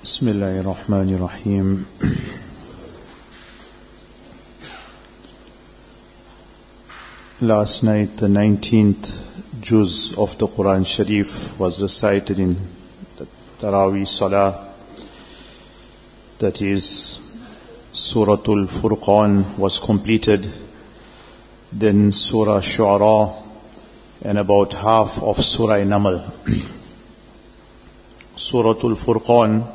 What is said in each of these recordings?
Bismillahirrahmanirrahim. Last night, the 19th juz of the Quran Sharif was recited in the Taraweeh Salah. That is, Suratul Furqan was completed, then Surah Shu'ara, and about half of Surah Naml. Suratul Furqan,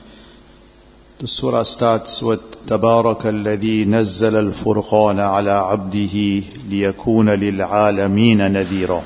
the surah starts with تبارك الذي نزل الفرقان على عبده ليكون للعالمين نذيرا.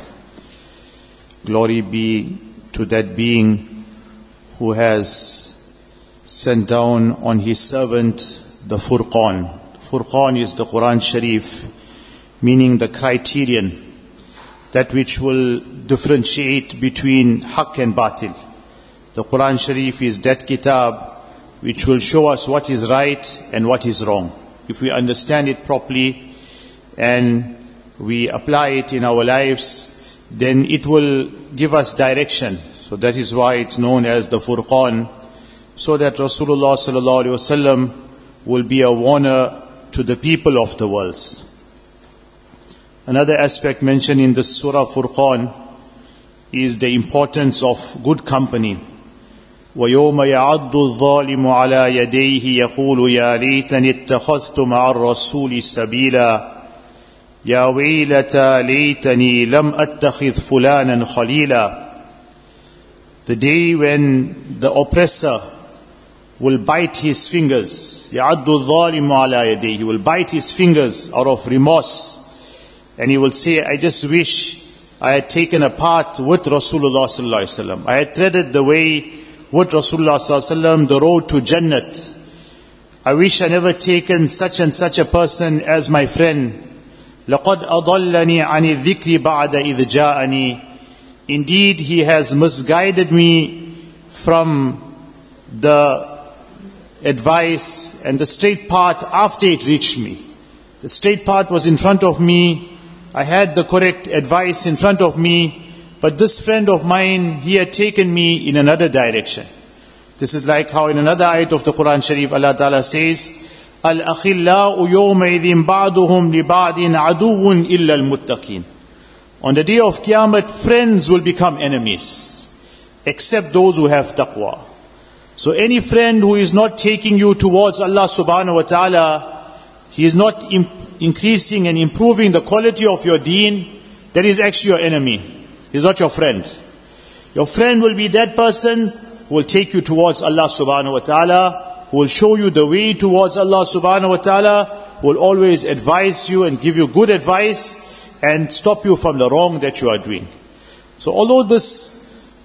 Glory be to that being who has sent down on his servant the Furqan. Furqan is the Quran Sharif, meaning the criterion, that which will differentiate between haqq and batil. The Quran Sharif is that kitab which will show us what is right and what is wrong. If we understand it properly and we apply it in our lives, then it will give us direction. So that is why it's known as the Furqan, so that Rasulullah sallallahu alaihi wasallam will be a warner to the people of the worlds. Another aspect mentioned in the Surah Furqan is the importance of good company. وَيَوْمَ يَعَضُّ الظَّالِمُ عَلَى يَدَيْهِ يَقُولُ يَا لَيْتَنِي اتَّخَذْتُ مَعَ الرَّسُولِ سَبِيلًا يَا وَيْلَتَى لَيْتَنِي لَمْ أَتَّخِذْ فُلَانًا خَلِيلًا. The day when the oppressor will bite his fingers. يَعَضُّ الظَّالِمُ عَلَى يَدَيْهِ. He will bite his fingers out of remorse. And he will say, I just wish I had taken a part with Rasulullah sallallahu alaihi wasallam. I had treaded the way with Rasulullah sallallahu alaihi wasallam, the road to Jannat. I wish I never taken such and such a person as my friend. لَقَدْ أَضَلَّنِي عَنِ الذِّكْرِ بَعْدَ إِذْ جَاءَنِي. Indeed, he has misguided me from the advice and the straight path after it reached me. The straight path was in front of me. I had the correct advice in front of me. But this friend of mine, he had taken me in another direction. This is like how in another ayat of the Quran Sharif, Allah Ta'ala says, الْأَخِلَّاءُ يَوْمَئِذٍ بَعْضُهُمْ لِبَعْضٍ عَدُوٌّ إِلَّا الْمُتَّقِينَ. On the day of Qiyamah, friends will become enemies, except those who have taqwa. So any friend who is not taking you towards Allah Subhanahu Wa Ta'ala, he is not increasing and improving the quality of your deen, that is actually your enemy. He's not your friend. Your friend will be that person who will take you towards Allah subhanahu wa ta'ala, who will show you the way towards Allah subhanahu wa ta'ala, who will always advise you and give you good advice and stop you from the wrong that you are doing. So although this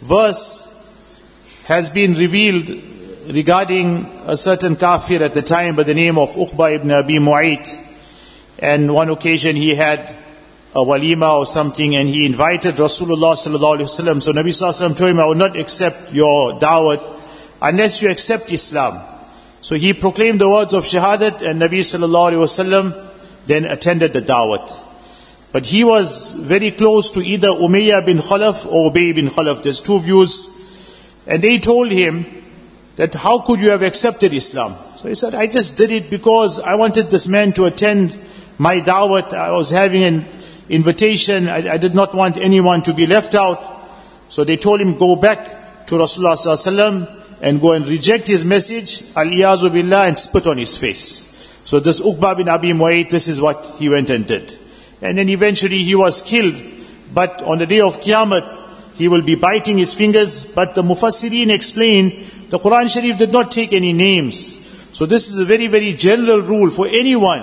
verse has been revealed regarding a certain kafir at the time by the name of Uqba ibn Abi Mu'ayt, and one occasion he had a walima or something, and he invited Rasulullah sallallahu alaihi wasallam. So Nabi sallallahu alaihi wasallam told him, I will not accept your da'wat unless you accept Islam. So he proclaimed the words of shahadat, and Nabi sallallahu alaihi wasallam then attended the da'wat. But he was very close to either Umayyah bin Khalaf or Ubay bin Khalaf. There's two views. And they told him that how could you have accepted Islam? So he said, I just did it because I wanted this man to attend my da'wat. I was having an invitation. I did not want anyone to be left out. So they told him, go back to Rasulullah sallallahu alaihi wasallam and go and reject his message, al-iyazu billah, and spit on his face. So this Uqba bin Abi Mu'ayt, this is what he went and did. And then eventually he was killed. But on the day of Qiyamah, he will be biting his fingers. But the Mufassirin explain, the Quran Sharif did not take any names. So this is a very, very general rule for anyone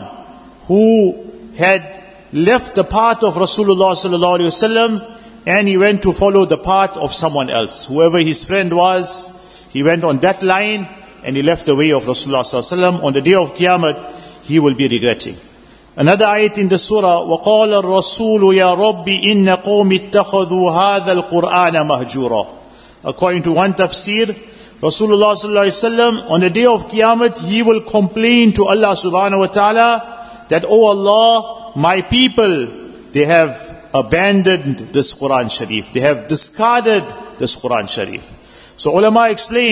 who had left the path of Rasulullah sallallahu alaihi wasallam and he went to follow the path of someone else. Whoever his friend was, he went on that line and he left the way of Rasulullah sallallahu alaihi wasallam. On the day of Qiyamah, he will be regretting. Another ayat in the surah, وَقَالَ الرَّسُولُ يَا رَبِّ إِنَّ قَوْمِ اتَّخَذُوا هَذَا الْقُرْآنَ مَهْجُورًا. According to one tafsir, Rasulullah sallallahu alaihi wasallam, on the day of Qiyamah, he will complain to Allah subhanahu wa ta'ala that, oh Allah, my people, they have abandoned this Quran Sharif. They have discarded this Quran Sharif. So ulama explain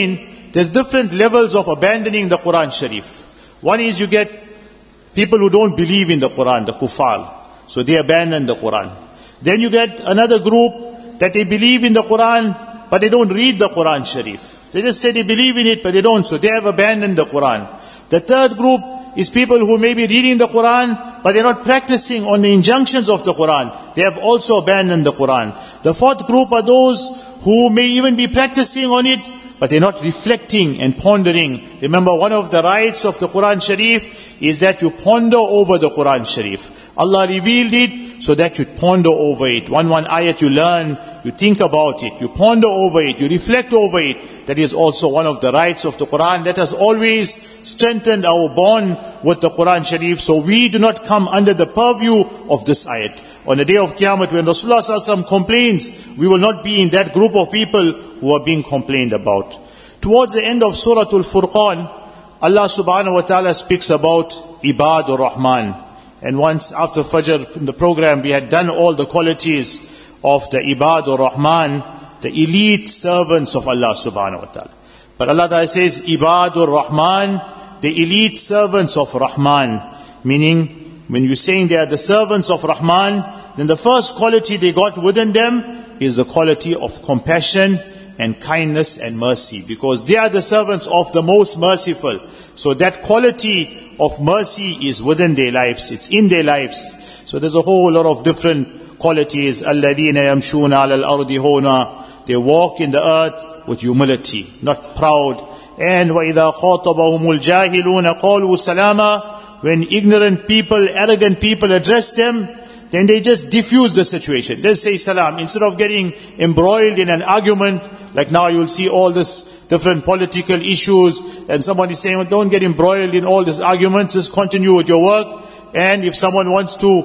there's different levels of abandoning the Quran Sharif. One is you get people who don't believe in the Quran, the kuffar. So they abandon the Quran. Then you get another group that they believe in the Quran, but they don't read the Quran Sharif. They just say they believe in it, but they don't. So they have abandoned the Quran. The third group is people who may be reading the Quran, but they're not practicing on the injunctions of the Quran. They have also abandoned the Quran. The fourth group are those who may even be practicing on it, but they're not reflecting and pondering. Remember, one of the rights of the Quran Sharif is that you ponder over the Quran Sharif. Allah revealed it so that you ponder over it. One ayat you learn, you think about it, you ponder over it, you reflect over it. That is also one of the rights of the Quran. Let us always strengthen our bond with the Quran Sharif, so we do not come under the purview of this ayat. On the day of Qiyamah, when Rasulullah ﷺ complains, we will not be in that group of people who are being complained about. Towards the end of Surah Al-Furqan, Allah subhanahu wa ta'ala speaks about Ibadur Rahman. And once after Fajr in the program, we had done all the qualities of the Ibadur Rahman, the elite servants of Allah subhanahu wa ta'ala. But Allah ta'ala says, Ibadur Rahman, the elite servants of Rahman. Meaning, when you're saying they are the servants of Rahman, then the first quality they got within them is the quality of compassion and kindness and mercy. Because they are the servants of the most merciful. So that quality of mercy is within their lives. It's in their lives. So there's a whole lot of different qualities. الَّذِينَ يَمْشُونَ عَلَى الْأَرْضِ هُونَا. They walk in the earth with humility, not proud. And وَإِذَا خَاطَبَهُمُ الْجَاهِلُونَ قَالُوا سَلَامًا. When ignorant people, arrogant people address them, then they just diffuse the situation. They say salam. Instead of getting embroiled in an argument, like now you'll see all this different political issues, and someone is saying, well, don't get embroiled in all these arguments, just continue with your work. And if someone wants to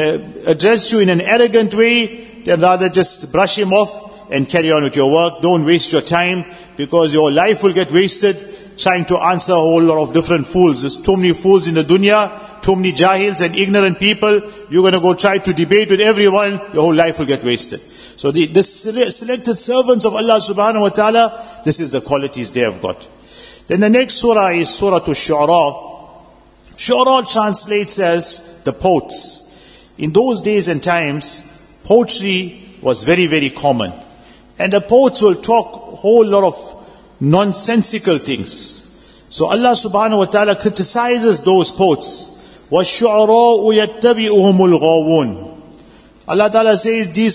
address you in an arrogant way, then rather just brush him off and carry on with your work. Don't waste your time, because your life will get wasted trying to answer a whole lot of different fools. There's too many fools in the dunya, too many jahils and ignorant people. You're going to go try to debate with everyone, your whole life will get wasted. So the selected servants of Allah subhanahu wa ta'ala, this is the qualities they have got. Then the next surah is Surah Al-Shu'ara. Shu'ara translates as the poets. In those days and times, poetry was very, very common. And the poets will talk a whole lot of nonsensical things. So Allah subhanahu wa ta'ala criticizes those poets. وَالشُّعَرَاءُ يَتَّبِعُهُمُ الْغَاوُونَ. Allah ta'ala says these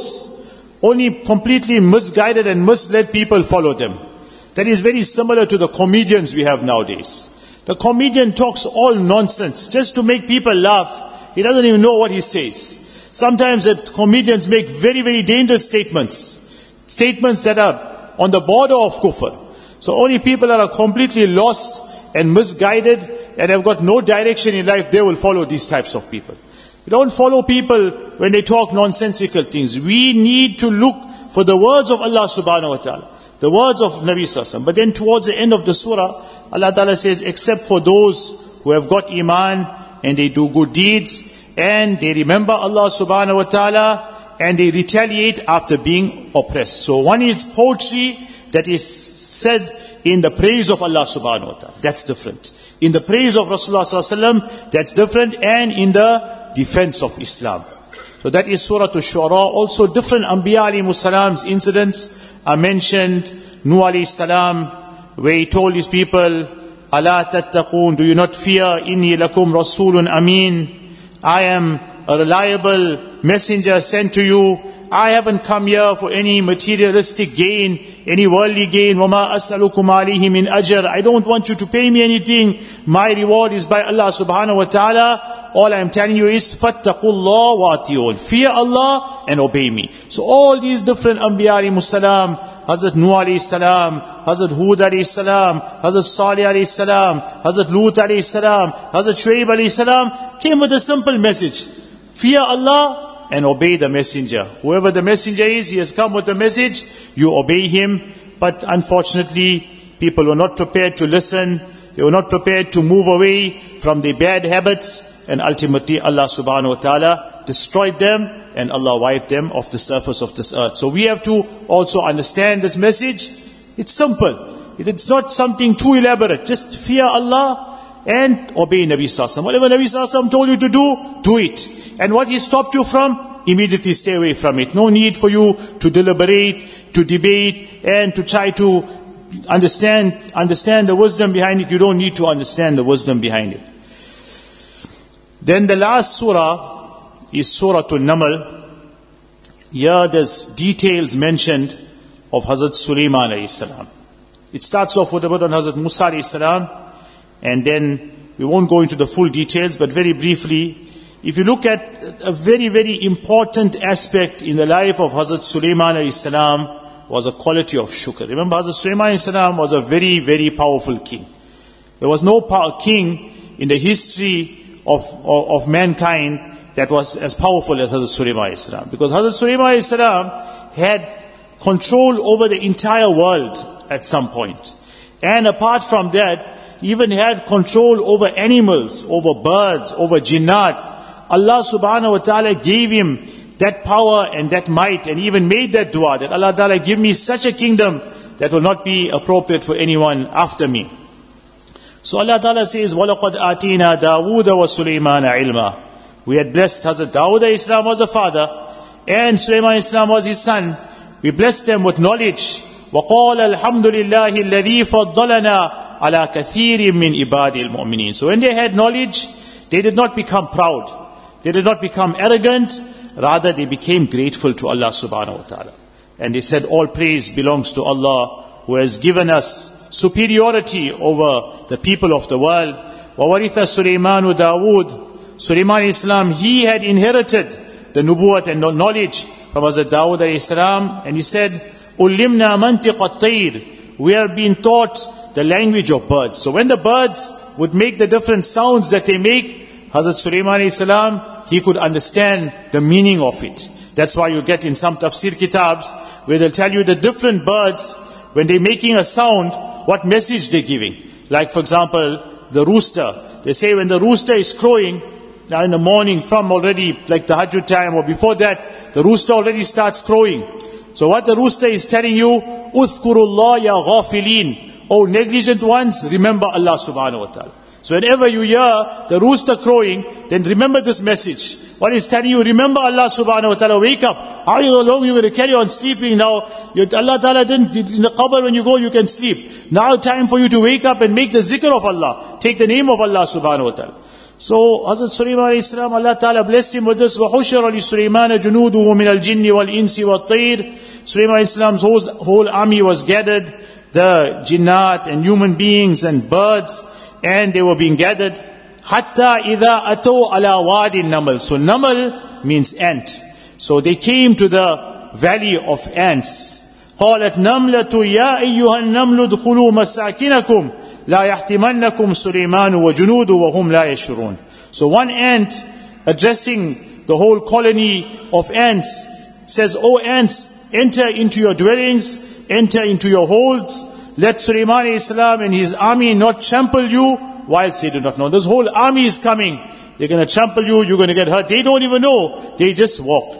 poets only completely misguided and misled people follow them. That is very similar to the comedians we have nowadays. The comedian talks all nonsense just to make people laugh. He doesn't even know what he says. Sometimes the comedians make very, very dangerous statements. Statements that are on the border of kufr. So only people that are completely lost and misguided and have got no direction in life, they will follow these types of people. We don't follow people when they talk nonsensical things. We need to look for the words of Allah subhanahu wa ta'ala, the words of Nabi sallallahu alaihi wasallam. But then towards the end of the surah, Allah ta'ala says, except for those who have got iman and they do good deeds and they remember Allah subhanahu wa ta'ala, and they retaliate after being oppressed. So one is poetry that is said in the praise of Allah subhanahu wa ta'ala. That's different. In the praise of Rasulullah sallallahu alaihi wasallam, that's different. And in the defense of Islam. So that is Surah Al-Shu'ara. Also different Anbiya alayhimus salam's incidents are mentioned. Nuh alayhi salam, where he told his people, Ala tattaqoon, do you not fear? Inni lakum rasulun ameen. I am a reliable messenger sent to you. I haven't come here for any materialistic gain, any worldly gain. وَمَا أَسْأَلُكُمْ عَلَيْهِ مِنْ أَجْرٍ. I don't want you to pay me anything. My reward is by Allah subhanahu wa ta'ala. All I am telling you is, فَاتَّقُوا اللَّهَ وَأَطِيعُونَ. Fear Allah and obey me. So all these different Anbiya alayhimus salam, Hazrat Nuh alayhi salam, Hazrat Hud alayhi salam, Hazrat Salih alayhi salam, Hazrat Lut alayhi salam, Hazrat Shuaib alayhi salam, came with a simple message. Fear Allah and obey the messenger. Whoever the messenger is, he has come with the message, you obey him. But unfortunately, people were not prepared to listen. They were not prepared to move away from their bad habits. And ultimately, Allah subhanahu wa ta'ala destroyed them and Allah wiped them off the surface of this earth. So we have to also understand this message. It's simple. It's not something too elaborate. Just fear Allah and obey Nabi Sallallahu Alaihi Wasallam. Whatever Nabi Sallallahu Alaihi Wasallam told you to do it. And what he stopped you from, immediately stay away from it. No need for you to deliberate, to debate, and to try to understand the wisdom behind it. You don't need to understand the wisdom behind it. Then the last surah is Surah An-Naml. Here there's details mentioned of Hazrat Sulaiman alayhi salam. It starts off with a bit on Hazrat Musa alayhi salam, and then we won't go into the full details, but very briefly, if you look at a very, very important aspect in the life of Hazrat Sulaiman alayhi salam, was a quality of shukr. Remember, Hazrat Sulaiman alayhi salam was a very, very powerful king. There was no king in the history of mankind that was as powerful as Hazrat Sulaiman alayhi salam. Because Hazrat Sulaiman alayhi salam had control over the entire world at some point. And apart from that, he even had control over animals, over birds, over jinnat. Allah subhanahu wa ta'ala gave him that power and that might, and even made that dua, that Allah ta'ala give me such a kingdom that will not be appropriate for anyone after me. So Allah ta'ala says, وَلَقَدْ آتِينَا دَاوُودَ وَسُلَيْمَانَ عِلْمًا. We had blessed Hazrat Dawood alayhi salam was the father, and Sulaiman alayhi salam was his son. We blessed them with knowledge. وَقَالَ الْحَمْدُ لِلَّهِ الَّذِي فَضَّلَنَا عَلَى كَثِيرٍ مِّنْ عِبَادِ الْمُؤْمِنِينَ. So when they had knowledge, they did not become proud. They did not become arrogant. Rather, they became grateful to Allah subhanahu wa ta'ala. And they said, all praise belongs to Allah, who has given us superiority over the people of the world. وَوَرِثَ سُلَيْمَانُ دَاوُودَ. Sulaiman alayhi salam, he had inherited the nubuwwat and knowledge from Hazrat Dawood alayhi salam, and he said, "Ulimna mantiq at-tayr." We have been taught the language of birds. So when the birds would make the different sounds that they make, Hazrat Sulaiman alayhi salam, he could understand the meaning of it. That's why you get in some tafsir kitabs where they'll tell you the different birds, when they're making a sound, what message they're giving. Like for example, the rooster. They say when the rooster is crowing, now in the morning from already like the Hajj time or before that, the rooster already starts crowing. So what the rooster is telling you, Uthkurullah ya ghafilin. Oh negligent ones, remember Allah subhanahu wa ta'ala. So whenever you hear the rooster crowing, then remember this message. What is telling you, remember Allah subhanahu wa ta'ala, wake up. How long you going to carry on sleeping now? Allah ta'ala didn't, in the qabr when you go, you can sleep. Now time for you to wake up and make the zikr of Allah. Take the name of Allah subhanahu wa ta'ala. So Hazrat Sulaiman alayhi salam, Allah ta'ala blessed him with this. وَحُشِرَ لِسُلَيْمَانَ جُنُودُهُ مِنَ الْجِنِّ وَالْإِنسِ وَالطَّيْرِ. Sulaiman alayhi salam's whole army was gathered. The jinnat and human beings and birds, and they were being gathered. حَتَّى إِذَا أَتَوْا عَلَى وَادِ النَّمْلِ. So Namal means ant. So they came to the valley of ants. قَالَتْ نَمْلَةُ يَا أَيُّهَا النَّمْلُ ادْخُلُوا مَسَاكِنَكُمْ لَا يَحْتِمَنَّكُمْ سُلَيْمَانُ وَجُنُودُ وَهُمْ لَا يَشْعُرُونَ. So one ant addressing the whole colony of ants says, "O ants, enter into your dwellings, enter into your holds. Let Sulaiman alayhi salam and his army not trample you whilst they do not know." This whole army is coming. They're going to trample you, you're going to get hurt. They don't even know. They just walked.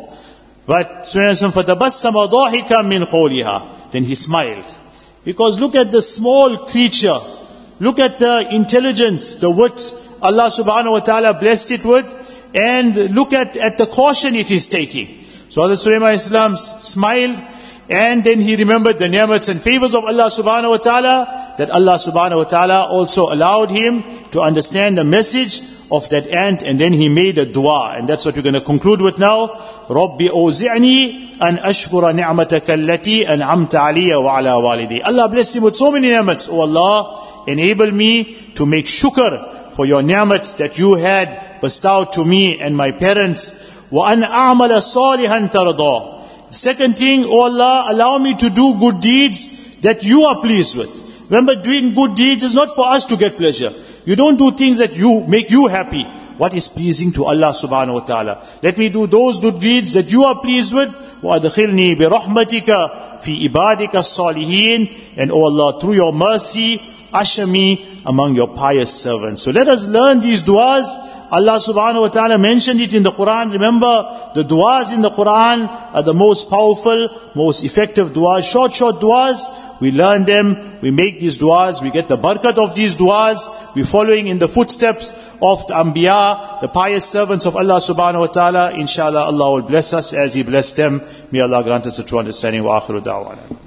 But فَتَبَسَّمَ ضَاحِكًا مِّنْ قَوْلِهَا. Then he smiled. Because look at the small creature. Look at the intelligence, the wit Allah subhanahu wa ta'ala blessed it with, and look at the caution it is taking. So Hazrat Sulaiman alayhi salam smiled, and then he remembered the ni'mats and favors of Allah subhanahu wa ta'ala, that Allah subhanahu wa ta'ala also allowed him to understand the message of that ant, and then he made a dua, and that's what we're going to conclude with now. رَبِّ أَوْزِعْنِي أَنْ أَشْكُرَ نِعْمَتَكَ الَّتِي أَنْعَمْتَ عَلِيَّ وَعَلَى وَالِدِي. Allah blessed him with so many ni'mats. Oh Allah, enable me to make shukr for your ni'mats that you had bestowed to me and my parents. وَأَنْ أَعْمَلَ صَالِحًا تَرْضَى. Second thing, oh Allah, allow me to do good deeds that you are pleased with. Remember, doing good deeds is not for us to get pleasure. You don't do things that make you happy. What is pleasing to Allah subhanahu wa ta'ala? Let me do those good deeds that you are pleased with. وَأَدْخِلْنِي بِرَحْمَتِكَ فِي إِبَادِكَ الصَّالِحِينَ. And oh Allah, through your mercy, usher me among your pious servants. So let us learn these du'as. Allah subhanahu wa ta'ala mentioned it in the Quran. Remember, the du'as in the Quran are the most powerful, most effective du'as. Short du'as. We learn them we make these du'as, we get the barakat of these du'as, we're following in the footsteps of the Anbiya, the pious servants of Allah subhanahu wa ta'ala. Inshallah, Allah will bless us as He blessed them. May Allah grant us a true understanding. Wa akhiru da'wana.